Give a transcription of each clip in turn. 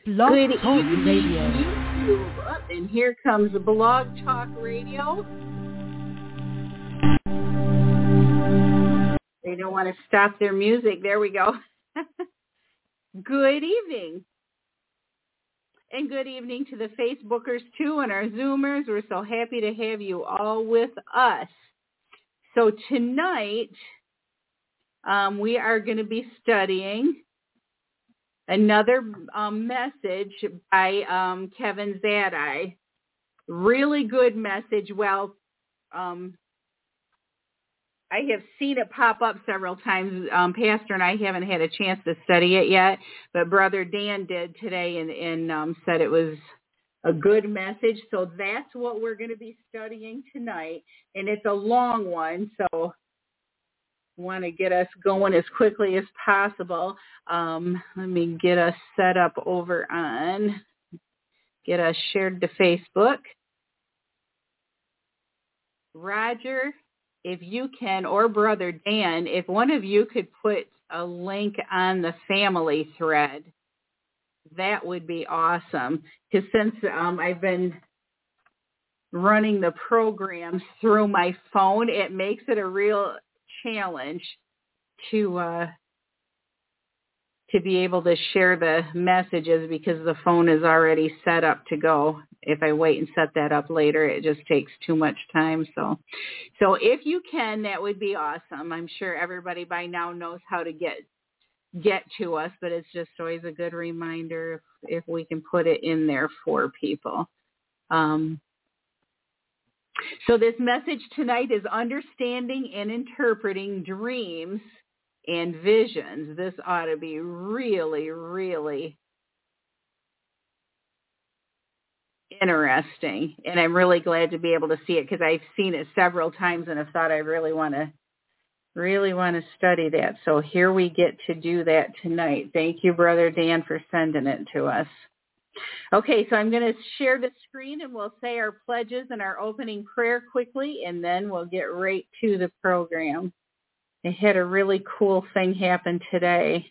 Blog Good Talk evening, Radio. YouTube. Up, and here comes Blog Talk Radio. They don't want to stop their music. There we go. Good evening. And good evening to the Facebookers, too, and our Zoomers. We're so happy to have you all with us. So tonight, we are going to be studying another message by Kevin Zadai. Really good message. Well, I have seen it pop up several times. Pastor and I haven't had a chance to study it yet, but Brother Dan did today and said it was a good message. So that's what we're going to be studying tonight, and it's a long one, so want to get us going as quickly as possible. Let me get us set up over on, get us shared to Facebook. Roger, if you can, or Brother Dan, if one of you could put a link on the family thread, that would be awesome. Because since I've been running the programs through my phone, it makes it a real challenge to be able to share the messages because the phone is already set up to go. If I wait and set that up later, it just takes too much time. So if you can, that would be awesome. I'm sure everybody by now knows how to get to us, but it's just always a good reminder if we can put it in there for people. So this message tonight is understanding and interpreting dreams and visions. This ought to be really, really interesting. And I'm really glad to be able to see it because I've seen it several times and have thought I really want to study that. So here we get to do that tonight. Thank you, Brother Dan, for sending it to us. Okay, so I'm going to share the screen and we'll say our pledges and our opening prayer quickly, and then we'll get right to the program. I had a really cool thing happen today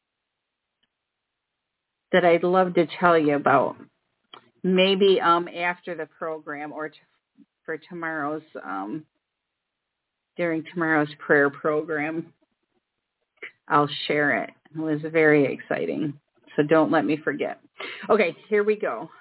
that I'd love to tell you about. Maybe after the program or for tomorrow's, during tomorrow's prayer program, I'll share it. It was very exciting, so don't let me forget. Okay, here we go.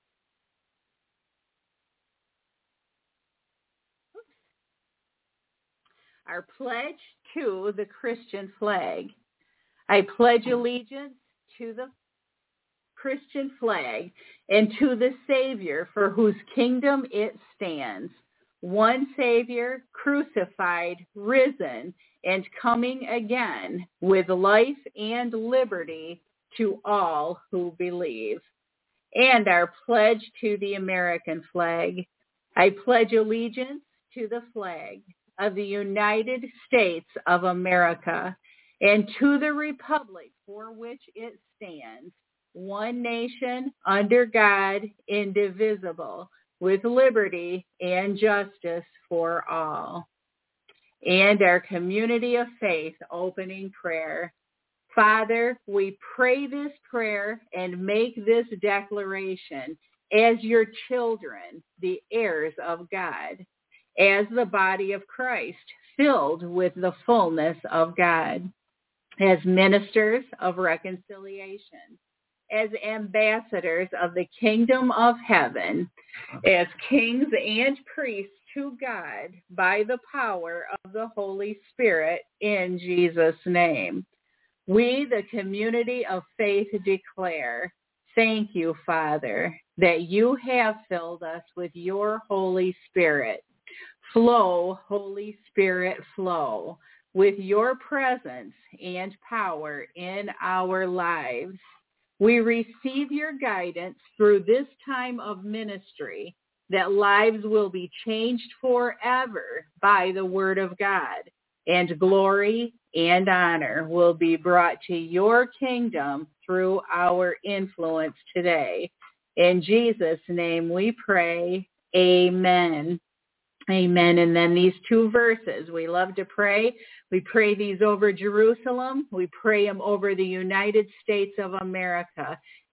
Our pledge to the Christian flag. I pledge allegiance to the Christian flag and to the Savior for whose kingdom it stands. One Savior, crucified, risen, and coming again with life and liberty to all who believe. And our pledge to the American flag. I pledge allegiance to the flag of the United States of America and to the republic for which it stands, one nation under God, indivisible, with liberty and justice for all. And our community of faith opening prayer. Father, we pray this prayer and make this declaration as your children, the heirs of God, as the body of Christ, filled with the fullness of God, as ministers of reconciliation, as ambassadors of the kingdom of heaven, as kings and priests to God by the power of the Holy Spirit in Jesus' name. We, the community of faith, declare, thank you, Father, that you have filled us with your Holy Spirit. Flow, Holy Spirit, flow with your presence and power in our lives. We receive your guidance through this time of ministry, that lives will be changed forever by the word of God, and glory and honor will be brought to your kingdom through our influence today. In Jesus' name we pray, amen. Amen. And then these two verses, we love to pray. We pray these over Jerusalem. We pray them over the United States of America.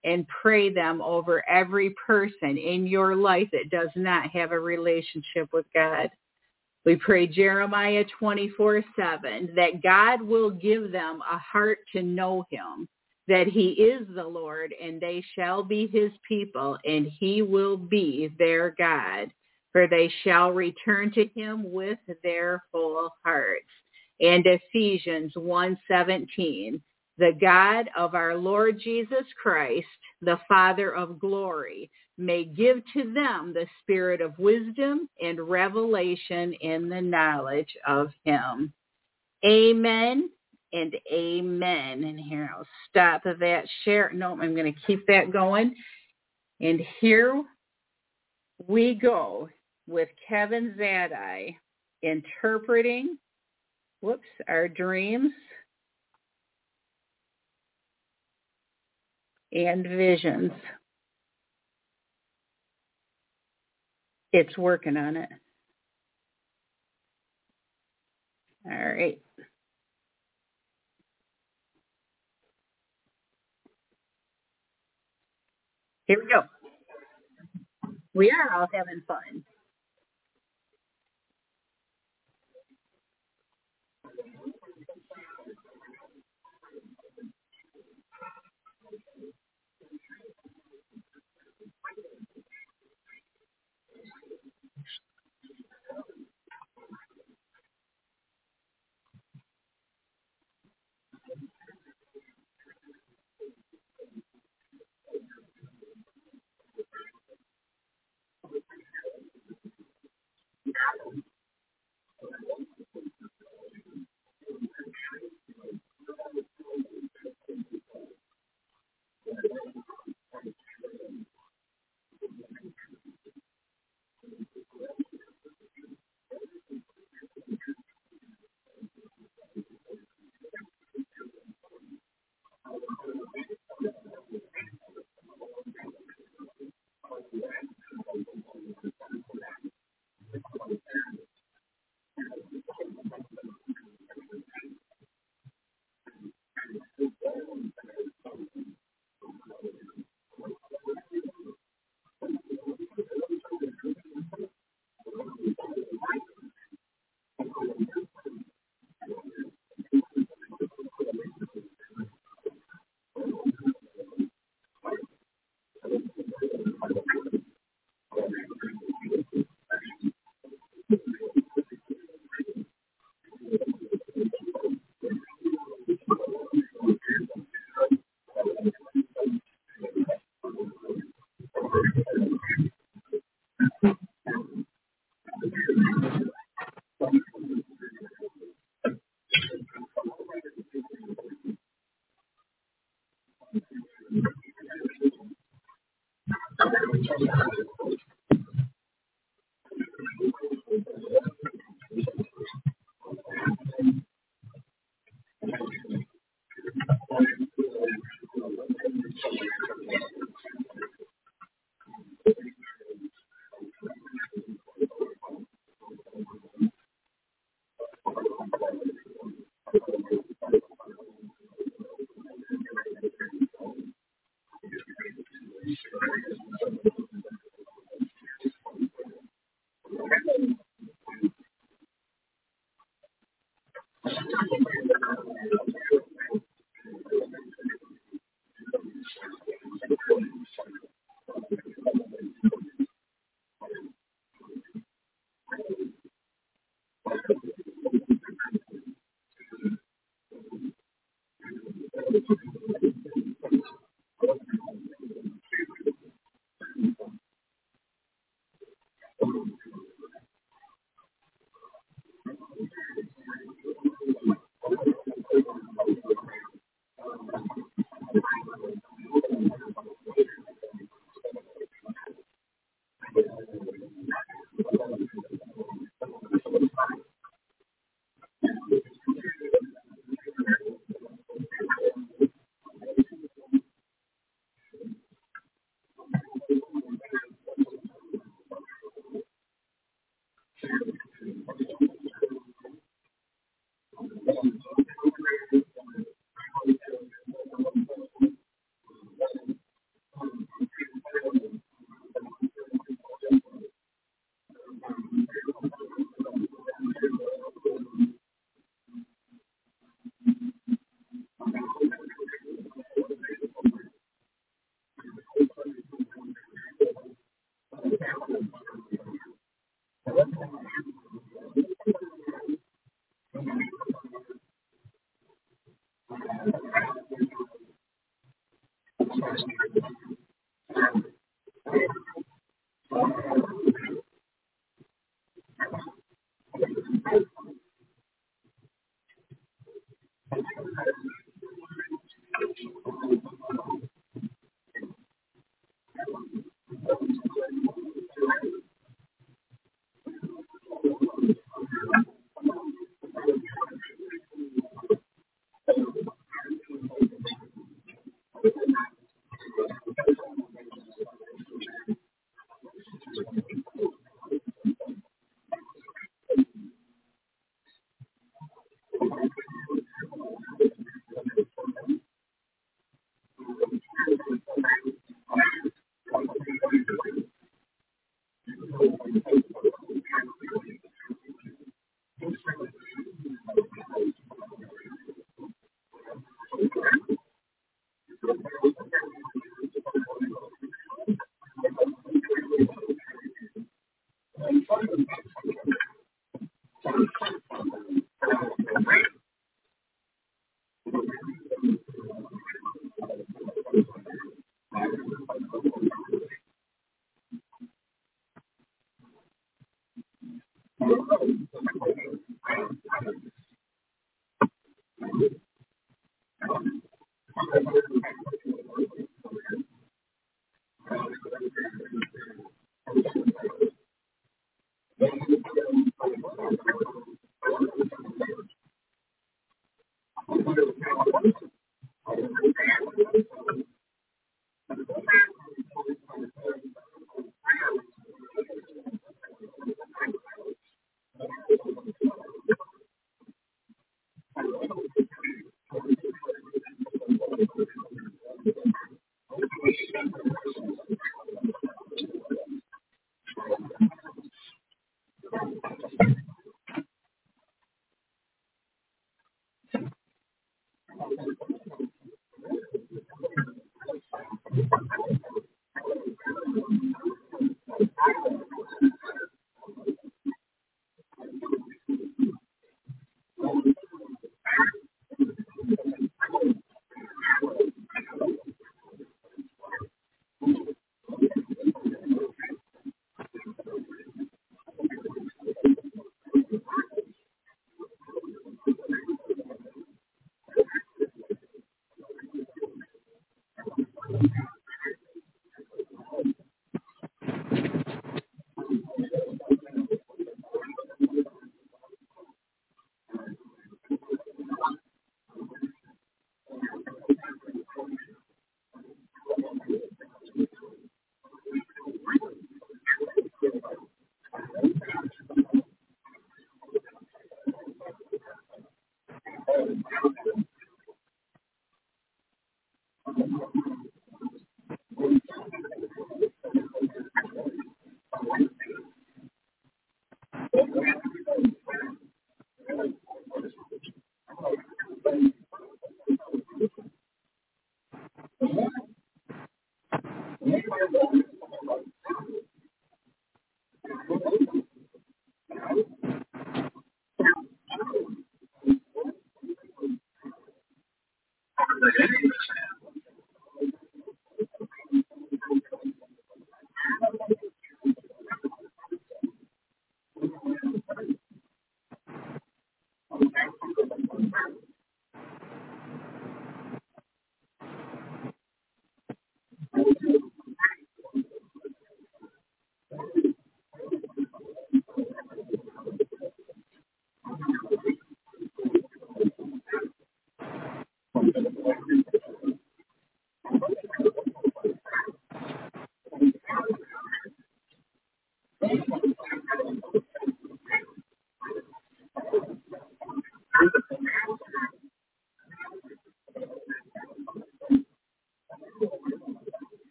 and pray them over every person in your life that does not have a relationship with God. We pray Jeremiah 24:7, that God will give them a heart to know him, that he is the Lord, and they shall be his people, and he will be their God, for they shall return to him with their whole hearts. And Ephesians 1:17, the God of our Lord Jesus Christ, the Father of glory, may give to them the spirit of wisdom and revelation in the knowledge of him. Amen and amen. And here I'll stop that share. No, I'm going to keep that going. And here we go with Kevin Zadai interpreting, our dreams and visions. It's working on it. All right. Here we go. We are all having fun.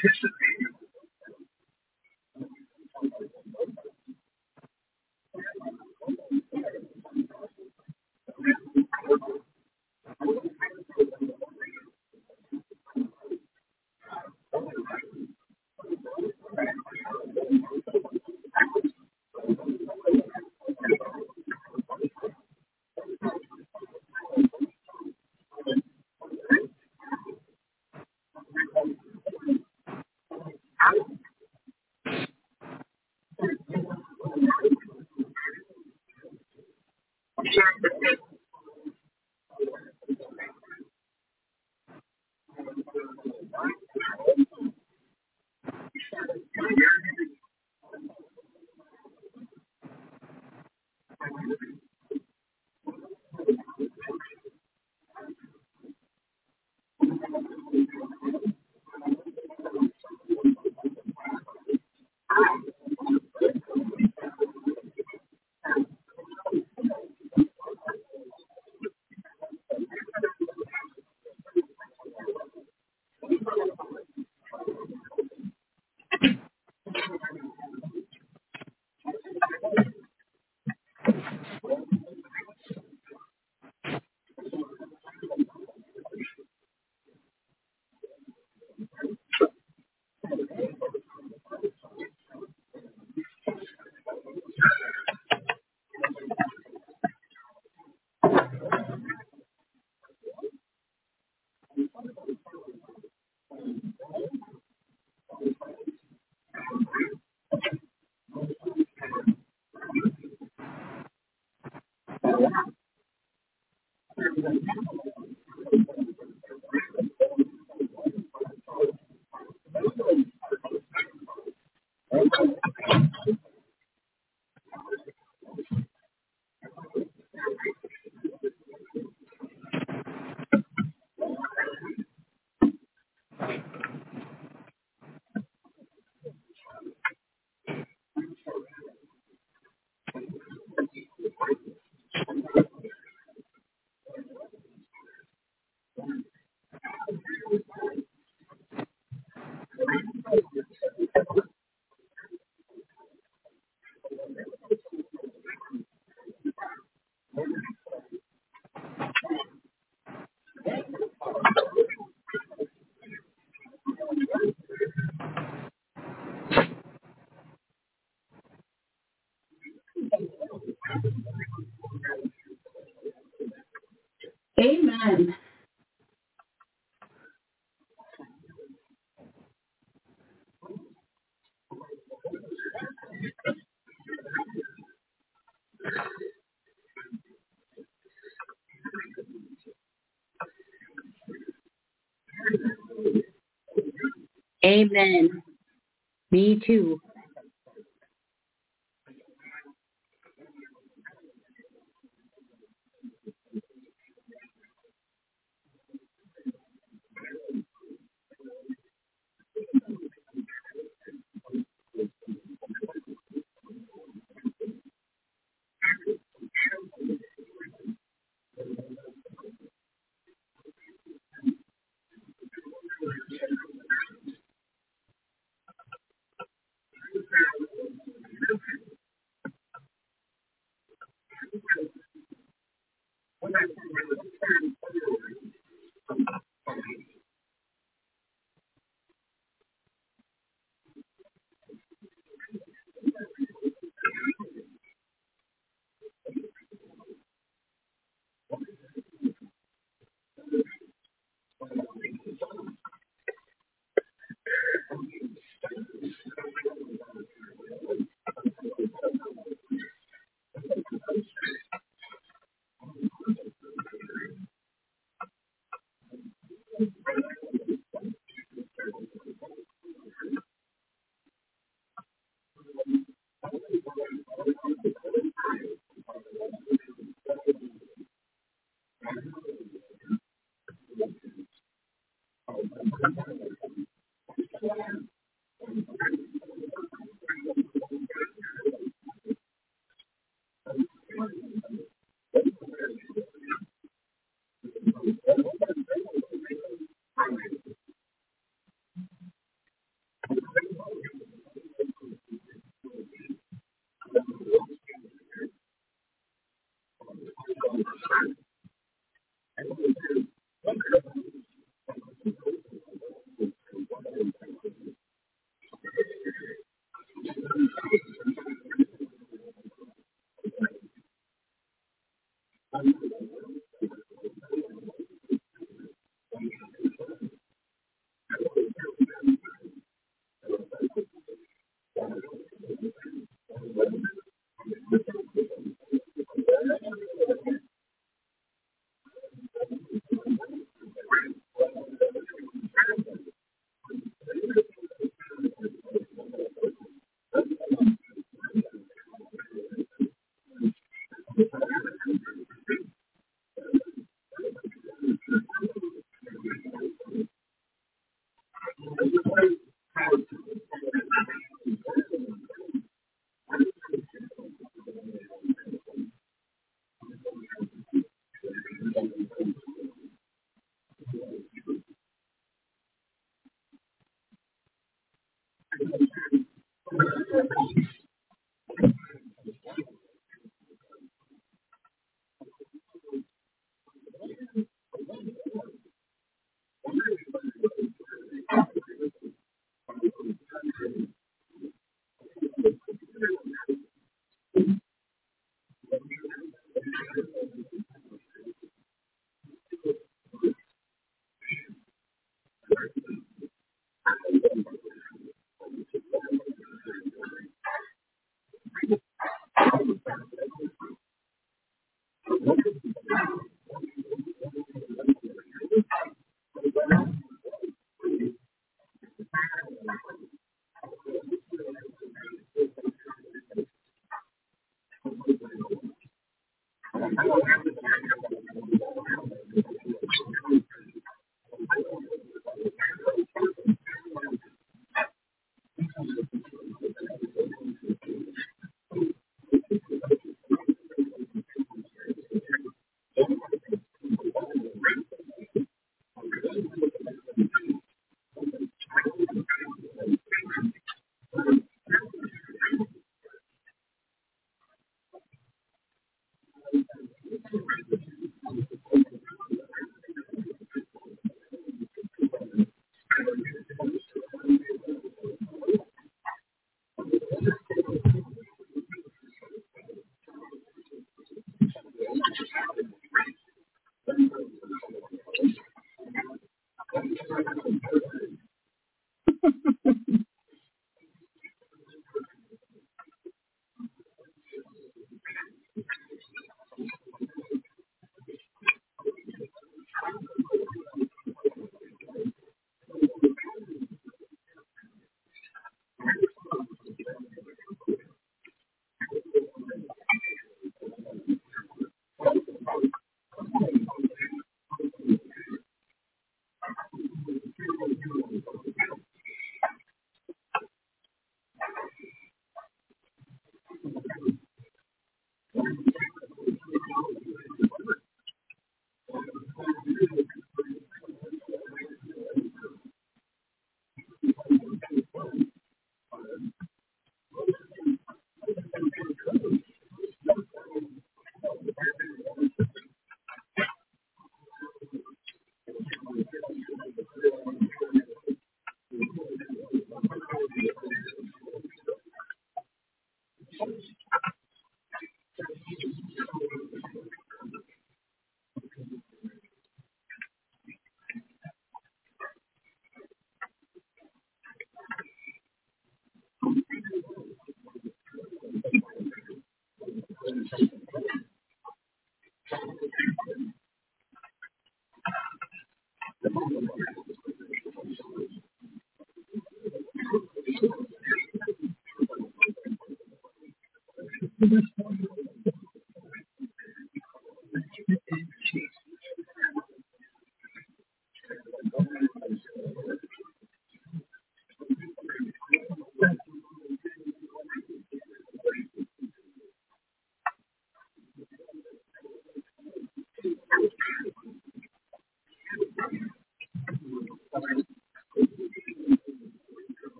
Amen. Amen. Me too.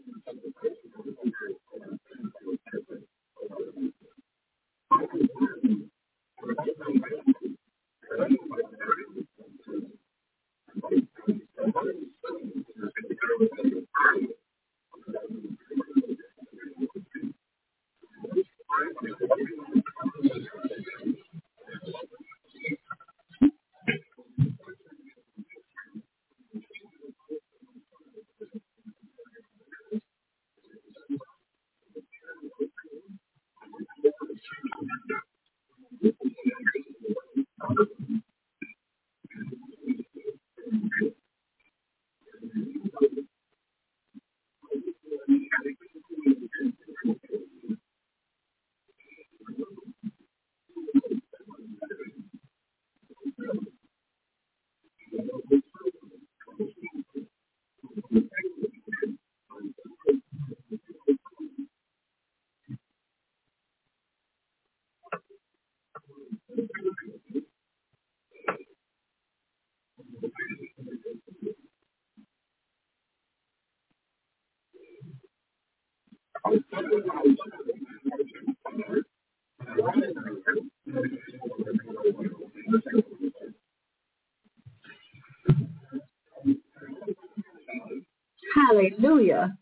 Hallelujah.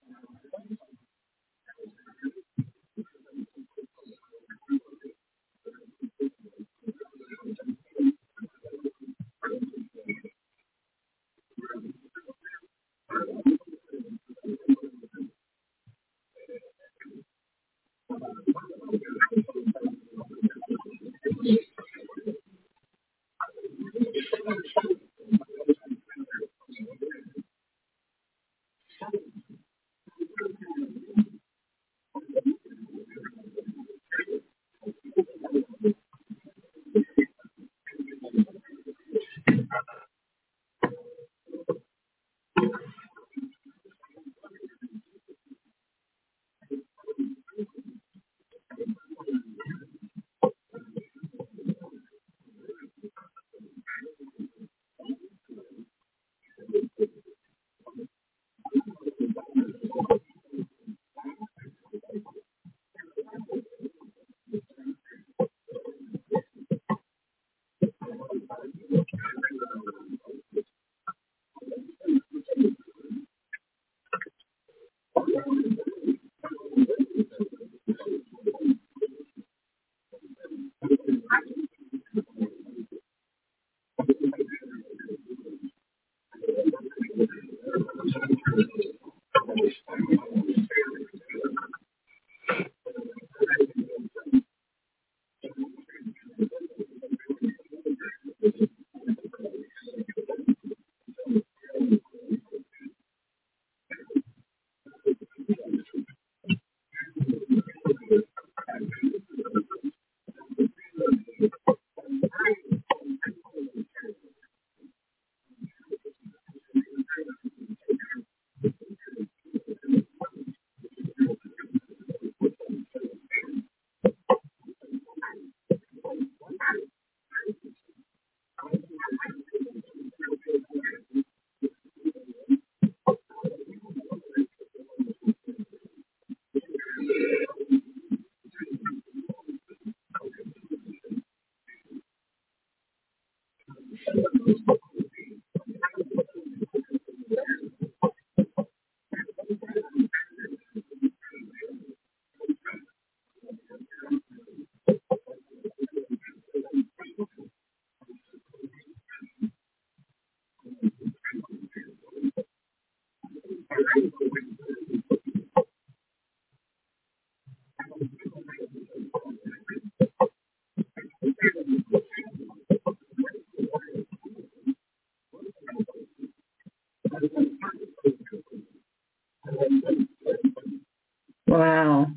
Wow.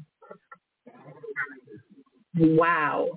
Wow.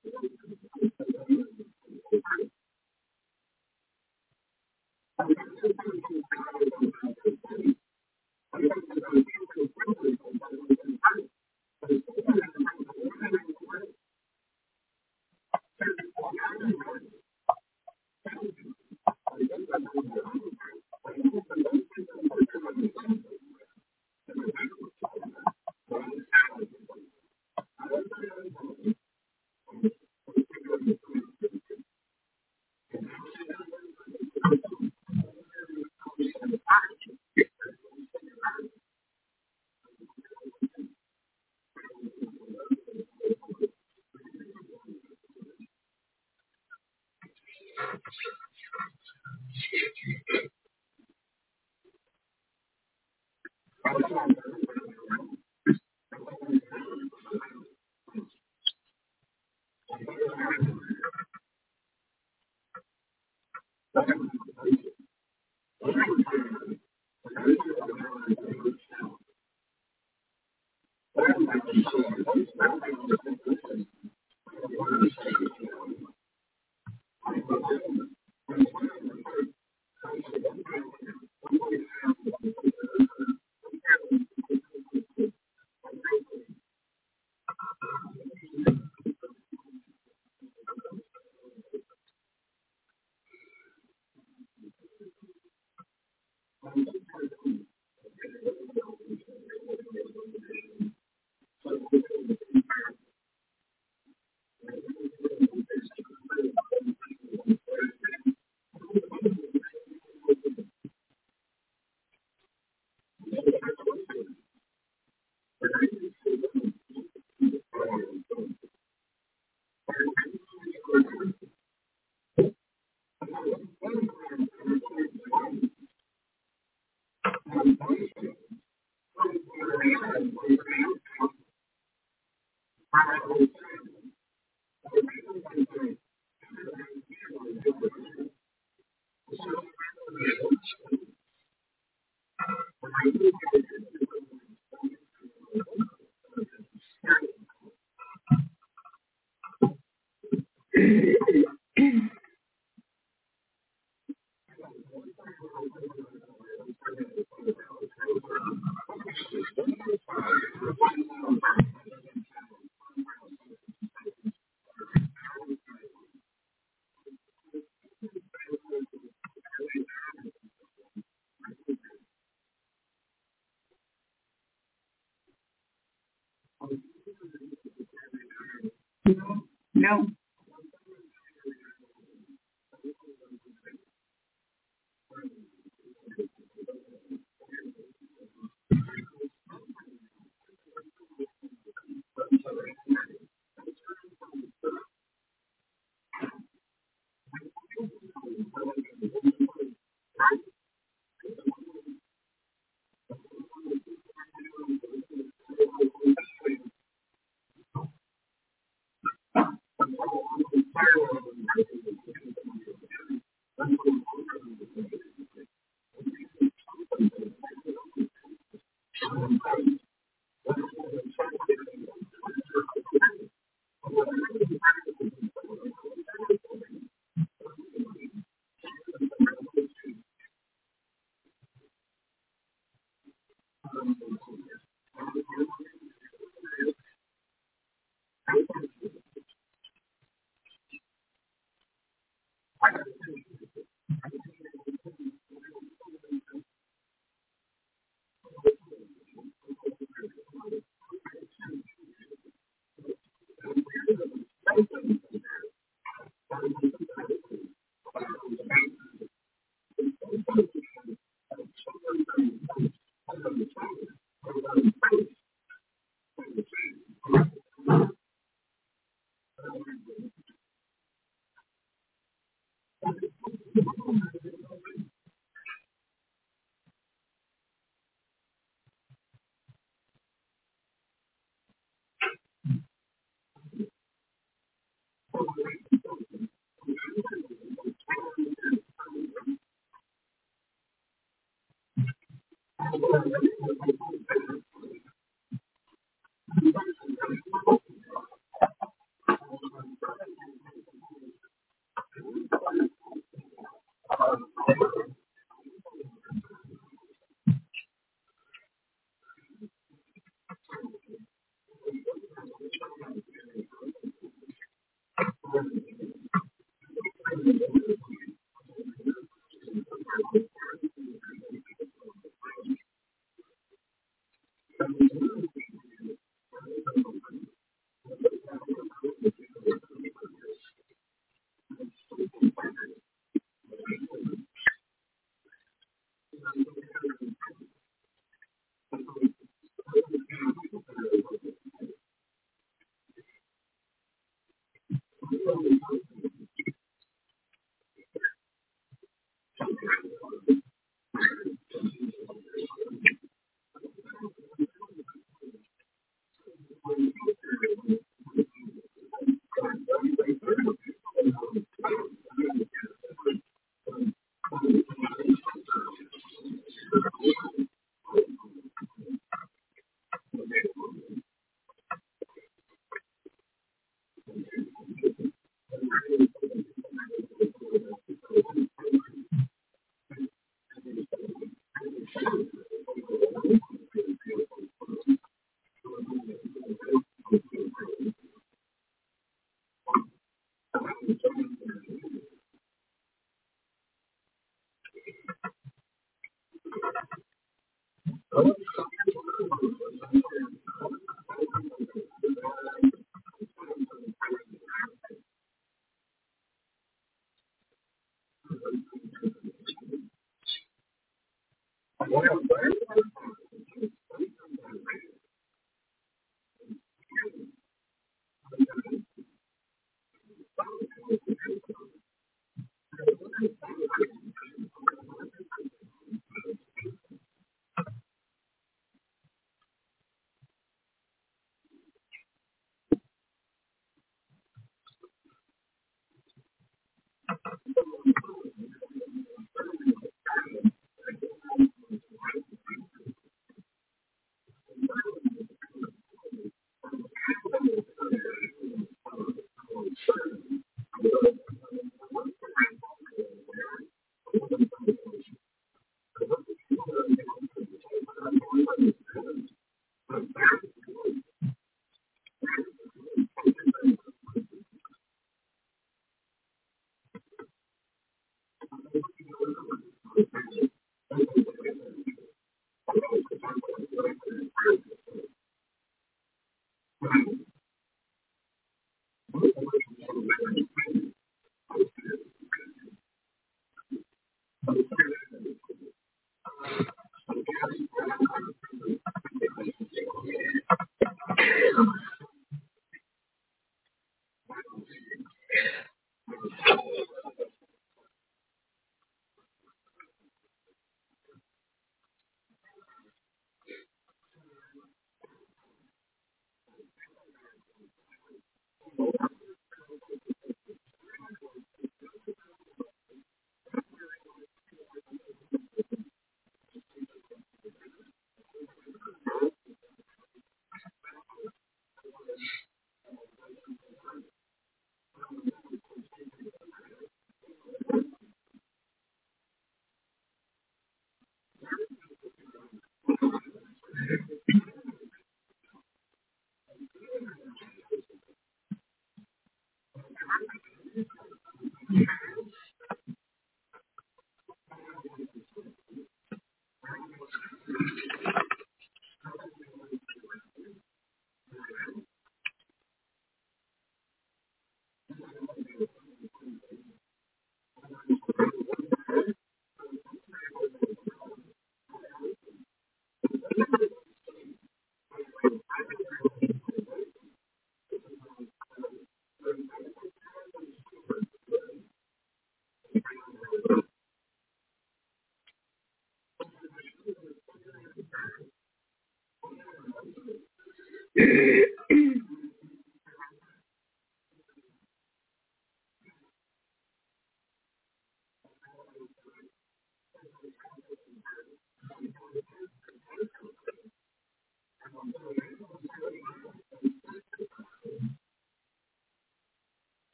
No.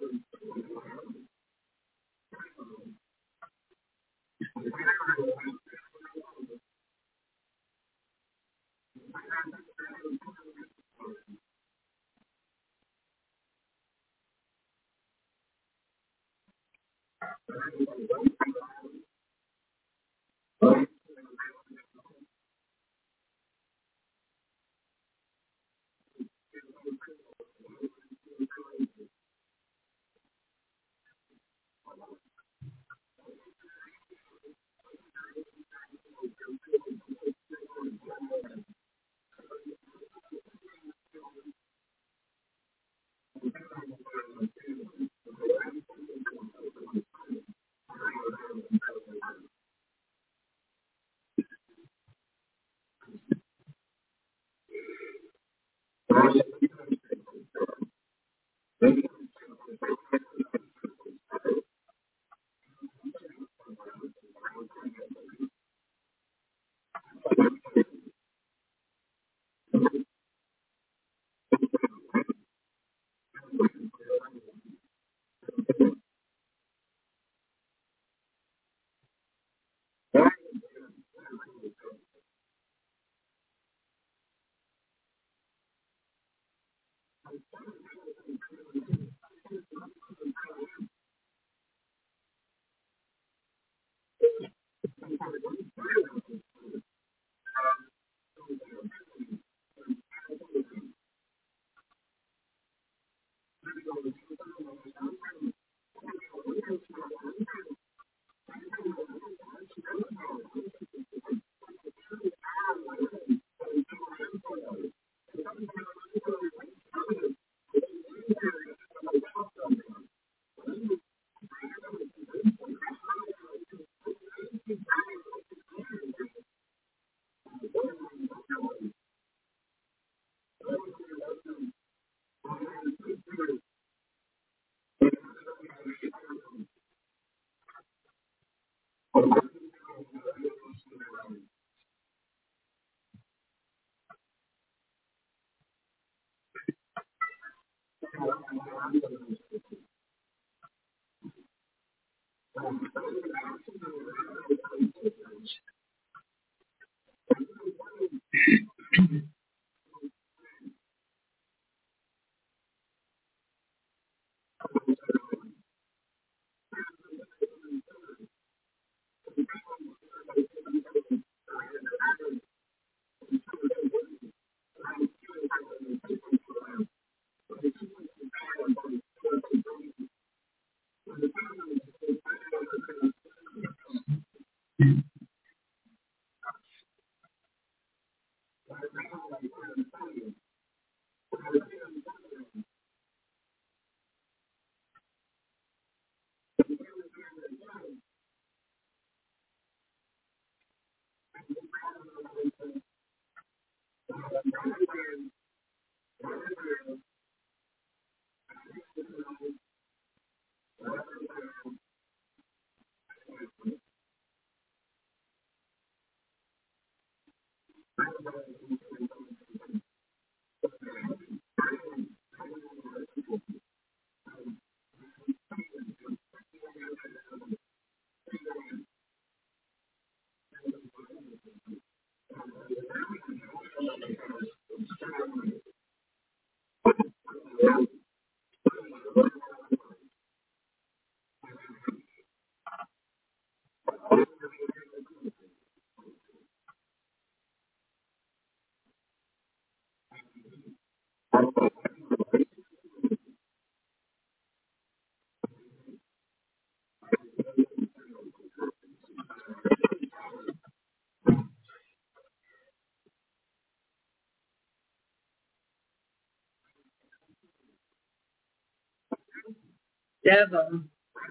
Devil,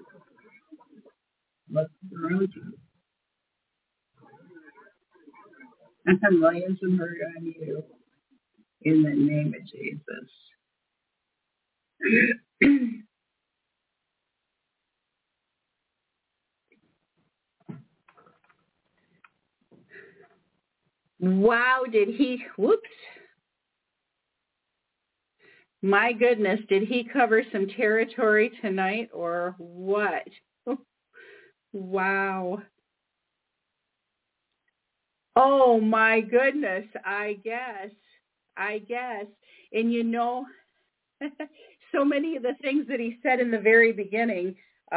look around you. And lay some hurt on you in the name of Jesus. Wow, did he, whoops. My goodness, did he cover some territory tonight or what? Wow. Oh my goodness, I guess. I guess. And so many of the things that he said in the very beginning,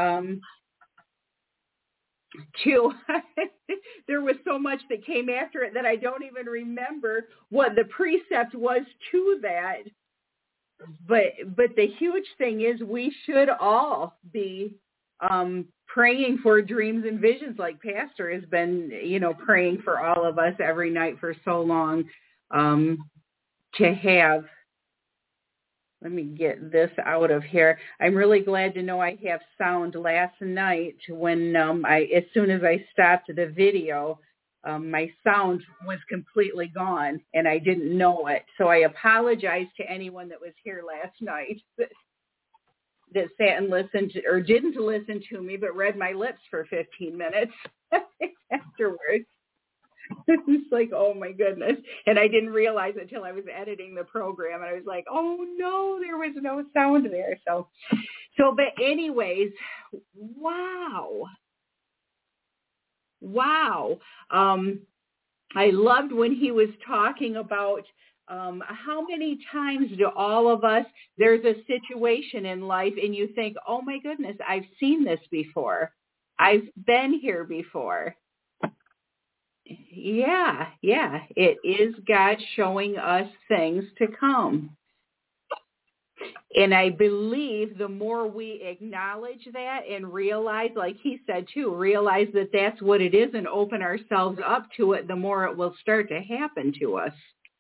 too, there was so much that came after it that I don't even remember what the precept was to that. But the huge thing is we should all be praying for dreams and visions, like Pastor has been, praying for all of us every night for so long, to have. Let me get this out of here. I'm really glad to know I have sound. Last night when as soon as I stopped the video, my sound was completely gone and I didn't know it. So I apologize to anyone that was here last night that sat and listened or didn't listen to me but read my lips for 15 minutes afterwards. It's like, oh my goodness. And I didn't realize it until I was editing the program and I was like, oh no, there was no sound there. But anyways, wow. I loved when he was talking about how many times do all of us, there's a situation in life and you think, oh my goodness, I've seen this before. I've been here before. Yeah. It is God showing us things to come. And I believe the more we acknowledge that and realize, like he said too, realize that that's what it is and open ourselves up to it, the more it will start to happen to us.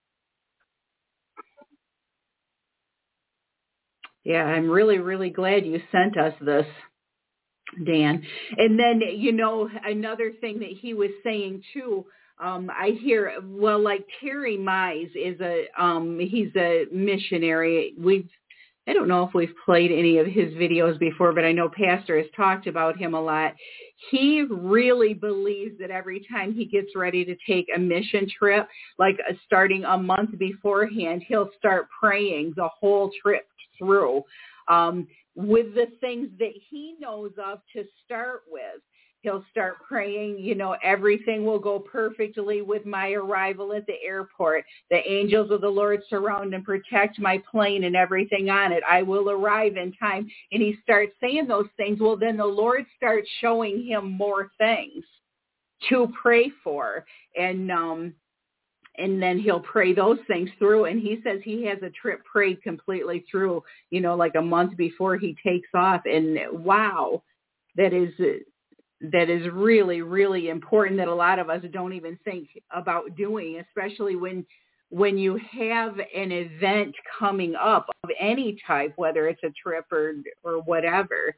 Yeah, I'm really, really glad you sent us this, Dan. And then, another thing that he was saying too, I hear, well, like Terry Mize is he's a missionary. I don't know if we've played any of his videos before, but I know Pastor has talked about him a lot. He really believes that every time he gets ready to take a mission trip, like starting a month beforehand, he'll start praying the whole trip through with the things that he knows of to start with. He'll start praying, everything will go perfectly with my arrival at the airport. The angels of the Lord surround and protect my plane and everything on it. I will arrive in time. And he starts saying those things. Well, then the Lord starts showing him more things to pray for. And then he'll pray those things through. And he says he has a trip prayed completely through, like a month before he takes off. And wow, that is really, really important that a lot of us don't even think about doing, especially when you have an event coming up of any type, whether it's a trip or whatever.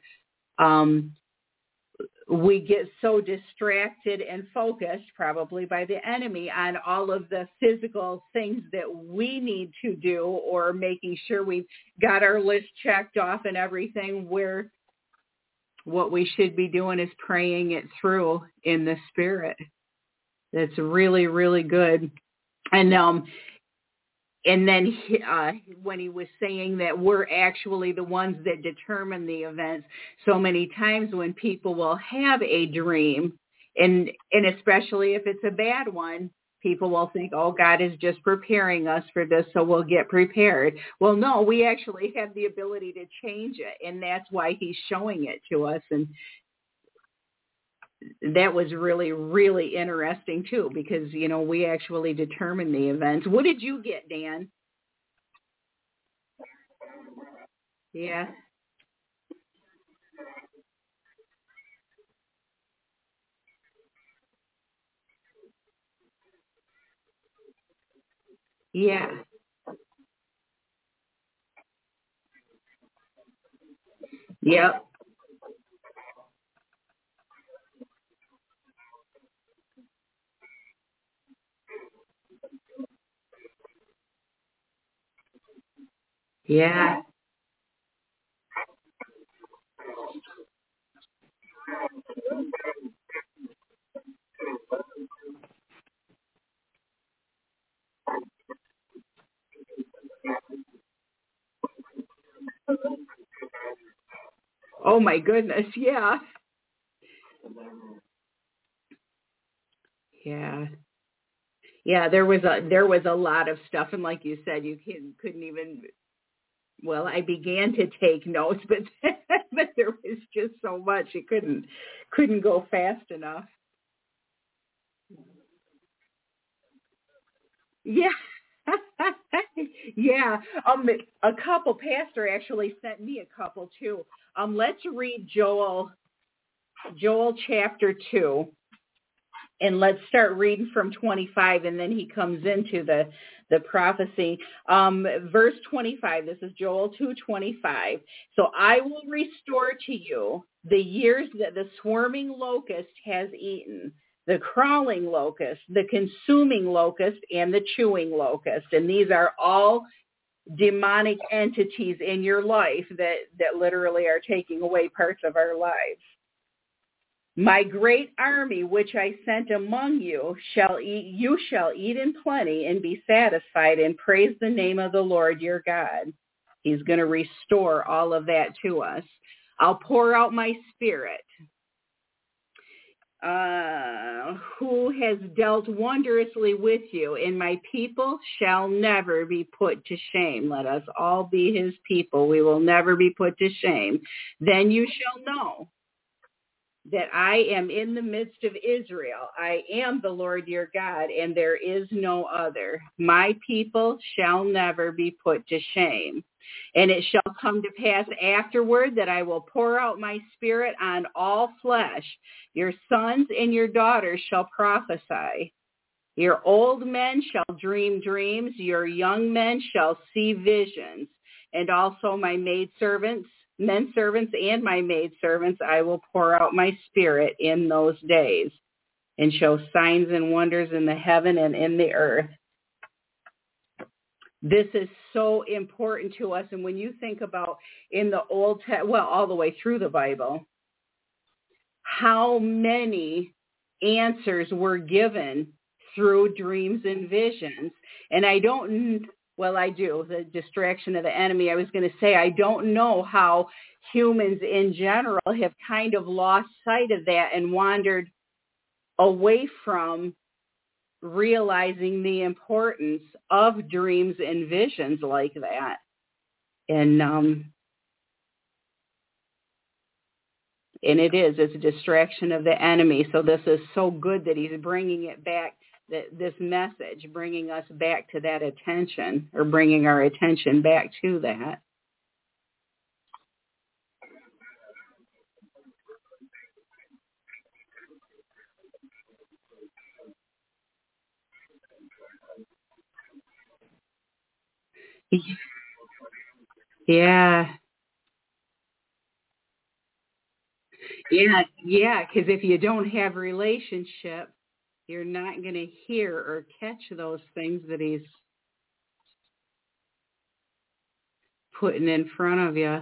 We get so distracted and focused probably by the enemy on all of the physical things that we need to do or making sure we've got our list checked off and everything, where what we should be doing is praying it through in the Spirit. That's really, really good. And then when he was saying that we're actually the ones that determine the events, so many times when people will have a dream, and especially if it's a bad one, people will think, oh, God is just preparing us for this, so we'll get prepared. Well, no, we actually have the ability to change it, and that's why he's showing it to us. And that was really, really interesting, too, because, we actually determine the events. What did you get, Dan? Yeah. Yeah. Yep. Yeah. Oh my goodness, yeah. Yeah. Yeah, there was a lot of stuff, and like you said, couldn't even. Well, I began to take notes, but but there was just so much, it couldn't go fast enough. Yeah. Yeah. A couple pastor actually sent me a couple too. Let's read Joel chapter 2, and let's start reading from 25, and then he comes into the prophecy. Verse 25, this is Joel 2:25. So I will restore to you the years that the swarming locust has eaten, the crawling locust, the consuming locust, and the chewing locust. And these are all demonic entities in your life that literally are taking away parts of our lives. My great army, which I sent among you, you shall eat in plenty and be satisfied, and praise the name of the Lord your God. He's going to restore all of that to us. I'll pour out my spirit. Who has dealt wondrously with you, and my people shall never be put to shame. Let us all be his people. We will never be put to shame. Then you shall know that I am in the midst of Israel. I am the Lord your God, and there is no other. My people shall never be put to shame. And it shall come to pass afterward that I will pour out my spirit on all flesh. Your sons and your daughters shall prophesy. Your old men shall dream dreams. Your young men shall see visions. And also my maidservants, men servants and my maidservants, I will pour out my spirit in those days and show signs and wonders in the heaven and in the earth. This is so important to us. And when you think about in the all the way through the Bible, how many answers were given through dreams and visions. And I do, the distraction of the enemy. I was going to say, I don't know how humans in general have kind of lost sight of that and wandered away from realizing the importance of dreams and visions like that. And it's a distraction of the enemy. So this is so good that he's bringing it back, this message, bringing us back to that attention, or bringing our attention back to that. Yeah. Yeah, because if you don't have relationship, you're not going to hear or catch those things that he's putting in front of you.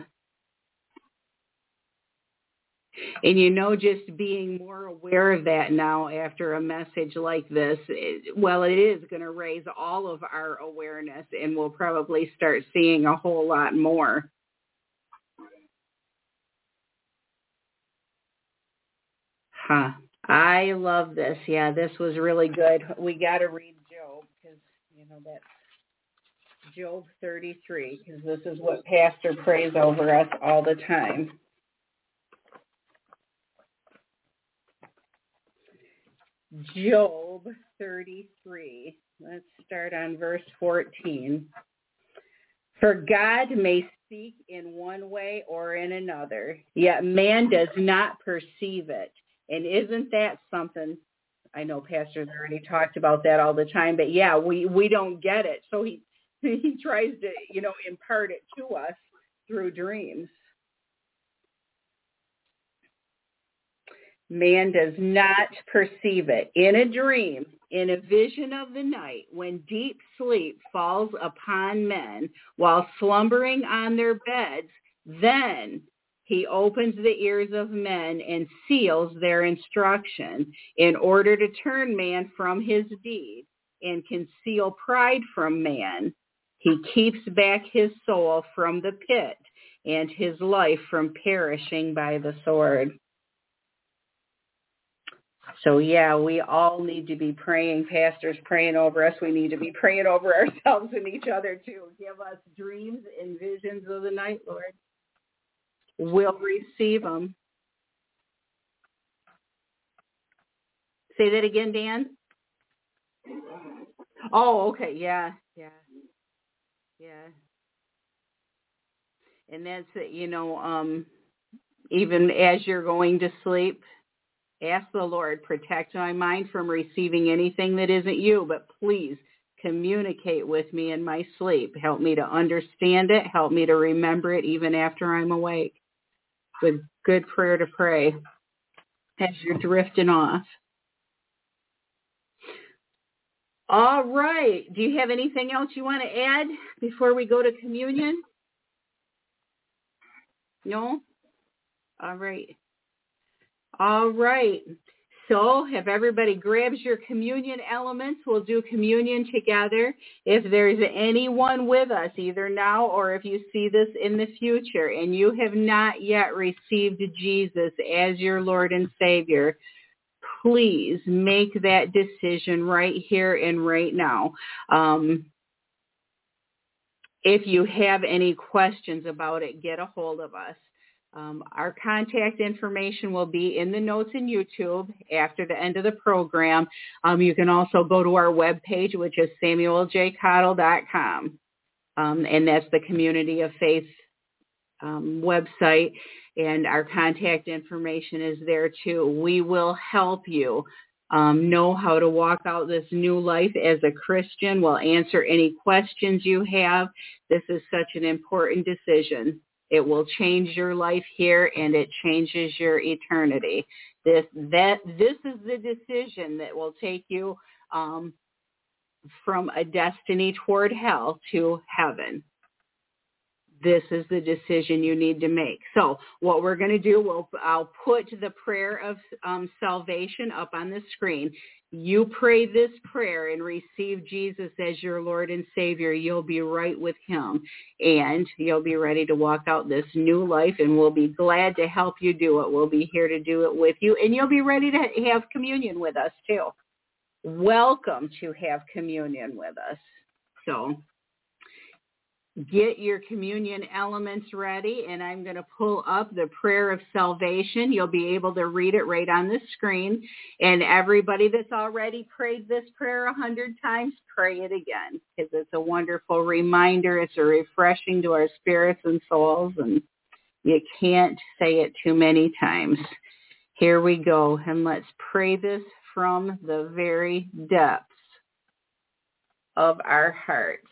And just being more aware of that now after a message like this, it is going to raise all of our awareness, and we'll probably start seeing a whole lot more. Huh. I love this. Yeah, this was really good. We got to read Job, because, that's Job 33, because this is what Pastor prays over us all the time. Job 33. Let's start on verse 14. For God may speak in one way or in another, yet man does not perceive it. And isn't that something? I know pastors already talked about that all the time, but yeah, we don't get it. So he tries to, impart it to us through dreams. Man does not perceive it. In a dream, in a vision of the night, when deep sleep falls upon men while slumbering on their beds, then he opens the ears of men and seals their instruction in order to turn man from his deed and conceal pride from man. He keeps back his soul from the pit and his life from perishing by the sword. So, yeah, we all need to be praying. Pastors praying over us. We need to be praying over ourselves and each other, too. Give us dreams and visions of the night, Lord. We'll receive them. Say that again, Dan. Oh, okay. Yeah. And that's, even as you're going to sleep, ask the Lord, protect my mind from receiving anything that isn't you, but please communicate with me in my sleep. Help me to understand it. Help me to remember it even after I'm awake. Good prayer to pray as you're drifting off. All right. Do you have anything else you want to add before we go to communion? No? All right. So if everybody grabs your communion elements, we'll do communion together. If there's anyone with us, either now or if you see this in the future, and you have not yet received Jesus as your Lord and Savior, please make that decision right here and right now. If you have any questions about it, get a hold of us. Our contact information will be in the notes in YouTube after the end of the program. You can also go to our webpage, which is samueljcottle.com. And that's the Community of Faith website. And our contact information is there too. We will help you know how to walk out this new life as a Christian. We'll answer any questions you have. This is such an important decision. It will change your life here, and it changes your eternity. This is the decision that will take you from a destiny toward hell to heaven. This is the decision you need to make. So what we're going to do, I'll put the prayer of salvation up on the screen. You pray this prayer and receive Jesus as your Lord and Savior. You'll be right with him, and you'll be ready to walk out this new life, and we'll be glad to help you do it. We'll be here to do it with you, and you'll be ready to have communion with us too. Welcome to have communion with us. So get your communion elements ready, and I'm going to pull up the prayer of salvation. You'll be able to read it right on the screen. And everybody that's already prayed this prayer 100 times, pray it again, because it's a wonderful reminder. It's a refreshing to our spirits and souls, and you can't say it too many times. Here we go, and let's pray this from the very depths of our hearts.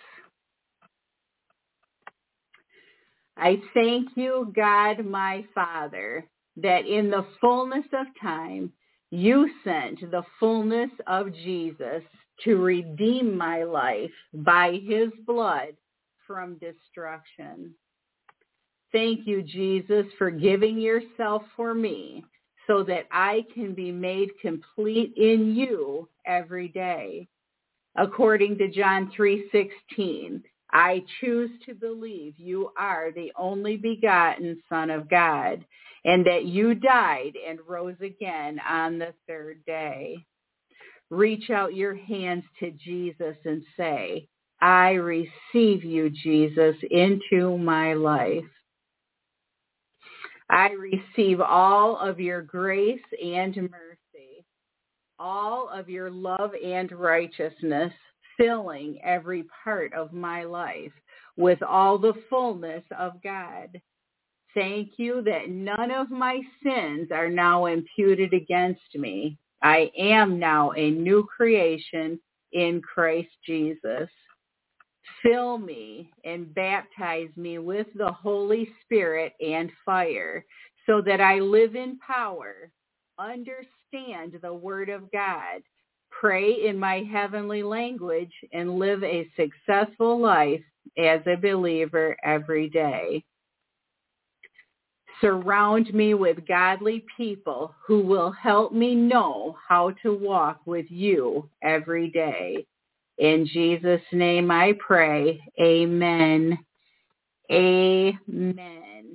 I thank you, God, my Father, that in the fullness of time, you sent the fullness of Jesus to redeem my life by his blood from destruction. Thank you, Jesus, for giving yourself for me so that I can be made complete in you every day. According to John 3:16, I choose to believe you are the only begotten Son of God, and that you died and rose again on the third day. Reach out your hands to Jesus and say, I receive you, Jesus, into my life. I receive all of your grace and mercy, all of your love and righteousness, filling every part of my life with all the fullness of God. Thank you that none of my sins are now imputed against me. I am now a new creation in Christ Jesus. Fill me and baptize me with the Holy Spirit and fire so that I live in power, understand the Word of God, pray in my heavenly language, and live a successful life as a believer every day. Surround me with godly people who will help me know how to walk with you every day. In Jesus' name I pray. Amen. Amen.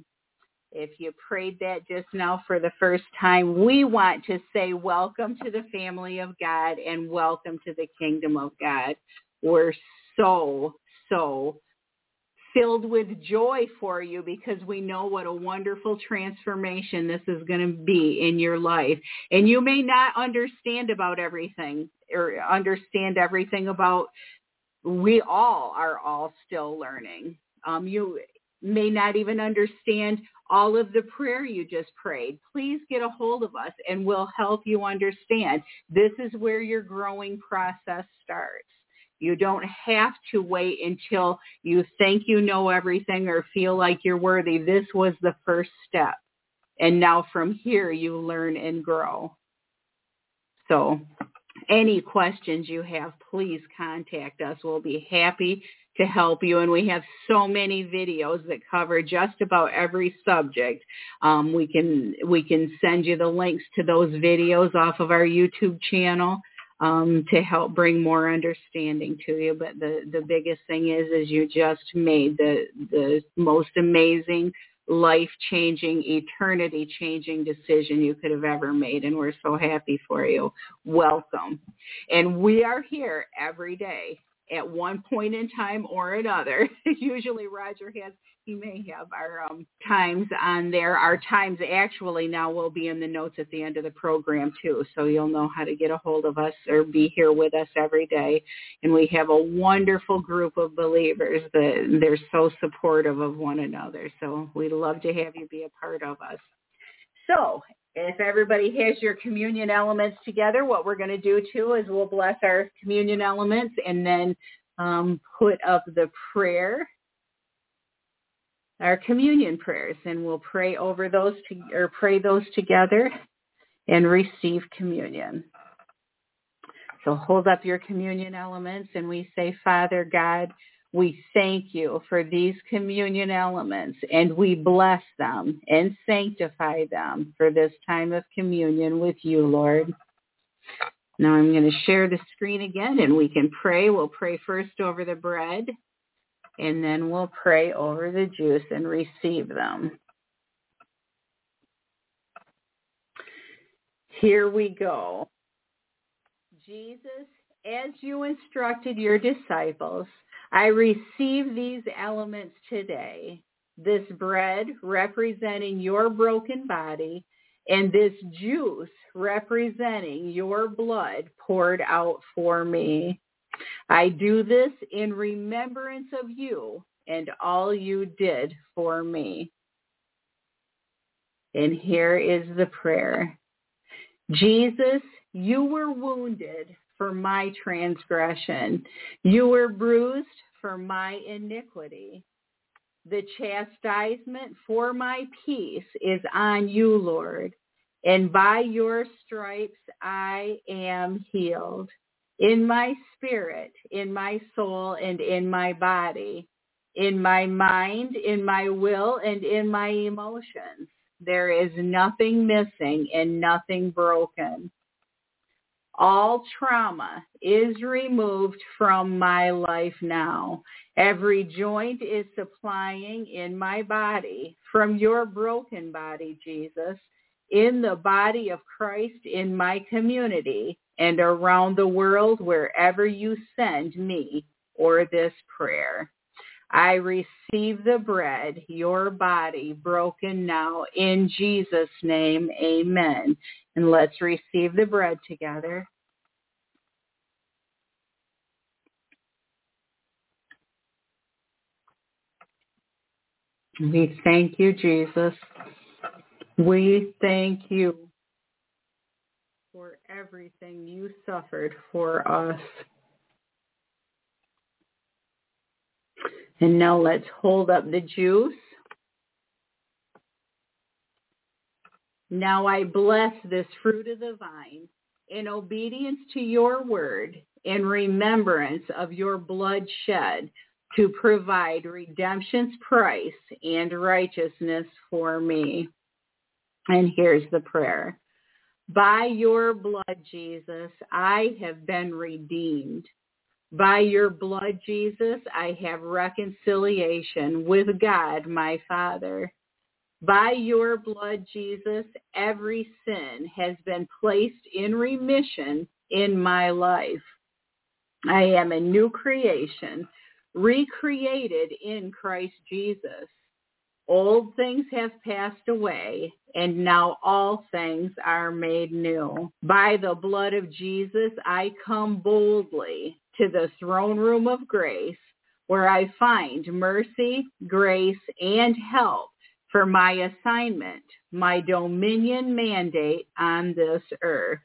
If you prayed that just now for the first time, we want to say welcome to the family of God and welcome to the kingdom of God. We're so filled with joy for you because we know what a wonderful transformation this is going to be in your life. And you may not understand about everything or understand everything about, we are all still learning. You may not even understand all of the prayer you just prayed. Please get a hold of us and we'll help you understand. This is where your growing process starts. You don't have to wait until you think you know everything or feel like you're worthy. This was the first step. And now from here, you learn and grow. So any questions you have, please contact us. We'll be happy to help you. And we have so many videos that cover just about every subject. We can send you the links to those videos off of our YouTube channel to help bring more understanding to you. But the biggest thing is you just made the most amazing, life-changing, eternity-changing decision you could have ever made, and we're so happy for you. Welcome. And we are here every day at one point in time or another. Usually Roger may have our times on there. Our times actually now will be in the notes at the end of the program too, so you'll know how to get a hold of us or be here with us every day. And we have a wonderful group of believers that they're so supportive of one another. So we'd love to have you be a part of us. So if everybody has your communion elements together, what we're going to do too is we'll bless our communion elements and then put up the prayer, our communion prayers, and we'll pray over those pray those together and receive communion. So hold up your communion elements and we say, Father God, we thank you for these communion elements, and we bless them and sanctify them for this time of communion with you, Lord. Now I'm going to share the screen again, and we can pray. We'll pray first over the bread, and then we'll pray over the juice and receive them. Here we go. Jesus, as you instructed your disciples, I receive these elements today, this bread representing your broken body and this juice representing your blood poured out for me. I do this in remembrance of you and all you did for me. And here is the prayer. Jesus, you were wounded for my transgression. You were bruised for my iniquity. The chastisement for my peace is on you, Lord, and by your stripes I am healed. In my spirit, in my soul, and in my body, in my mind, in my will, and in my emotions, there is nothing missing and nothing broken. All trauma is removed from my life now. Every joint is supplying in my body from your broken body, Jesus, in the body of Christ, in my community, and around the world wherever you send me or this prayer. I receive the bread, your body broken now, in Jesus' name, amen. And let's receive the bread together. We thank you, Jesus. We thank you for everything you suffered for us. And now let's hold up the juice. Now I bless this fruit of the vine in obedience to your word, in remembrance of your blood shed to provide redemption's price and righteousness for me. And here's the prayer. By your blood, Jesus, I have been redeemed. By your blood, Jesus, I have reconciliation with God, my Father. By your blood, Jesus, every sin has been placed in remission in my life. I am a new creation, recreated in Christ Jesus. Old things have passed away, and now all things are made new. By the blood of Jesus, I come boldly to the throne room of grace, where I find mercy, grace, and help for my assignment, my dominion mandate on this earth.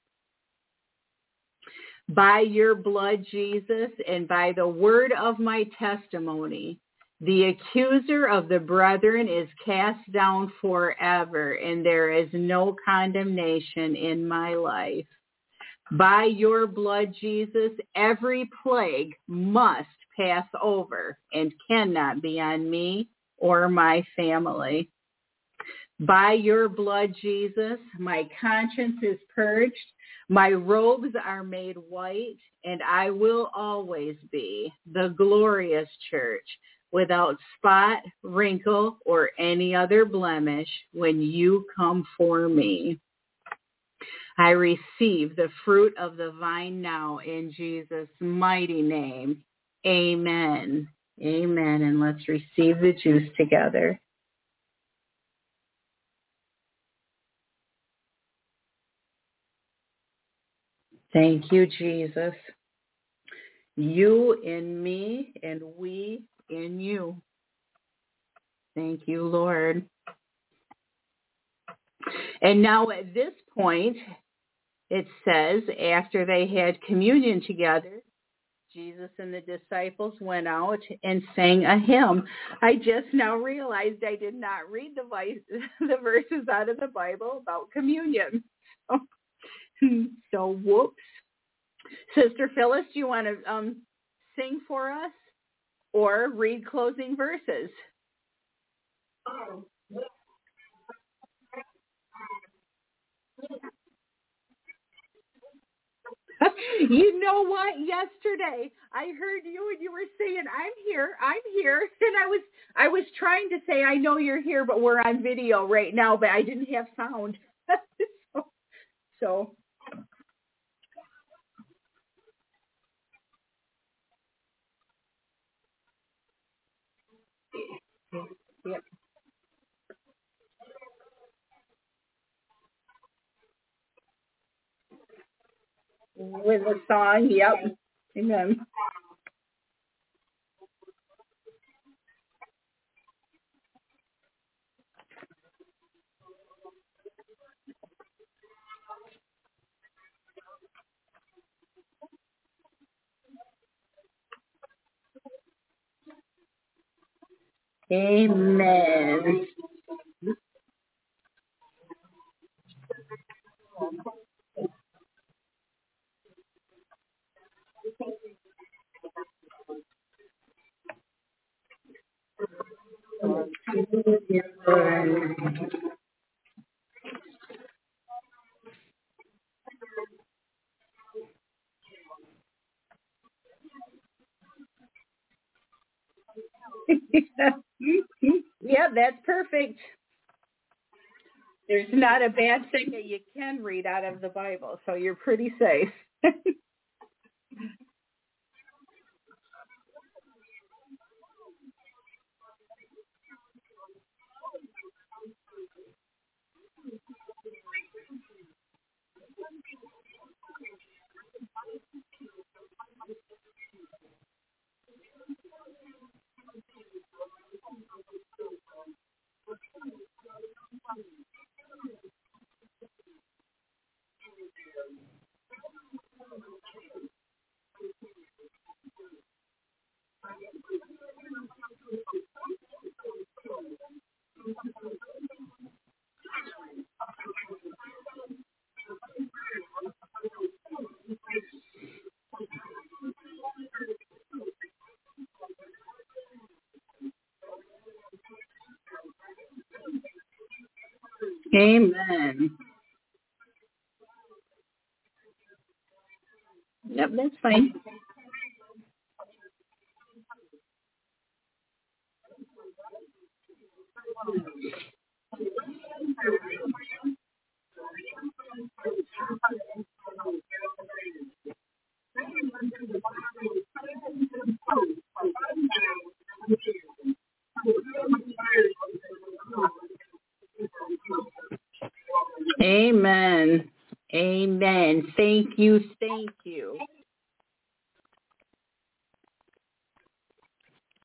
By your blood, Jesus, and by the word of my testimony, the accuser of the brethren is cast down forever, and there is no condemnation in my life. By your blood, Jesus, every plague must pass over and cannot be on me or my family. By your blood, Jesus, my conscience is purged, my robes are made white, and I will always be the glorious church, without spot, wrinkle, or any other blemish when you come for me. I receive the fruit of the vine now in Jesus' mighty name. Amen. Amen. And let's receive the juice together. Thank you, Jesus. You in me and we in you. Thank you, Lord. And now at this point, it says, after they had communion together, Jesus and the disciples went out and sang a hymn. I just now realized I did not read the verses out of the Bible about communion. So whoops. Sister Phyllis, do you want to sing for us or read closing verses? You know what? Yesterday I heard you and you were saying, I'm here. And I was trying to say, I know you're here, but we're on video right now, but I didn't have sound. so. Yep. With a song, yep. Amen. Amen. Yeah, that's perfect. There's not a bad thing that you can read out of the Bible, so you're pretty safe. Amen. Yep, that's fine. Amen. Amen. Thank you. Thank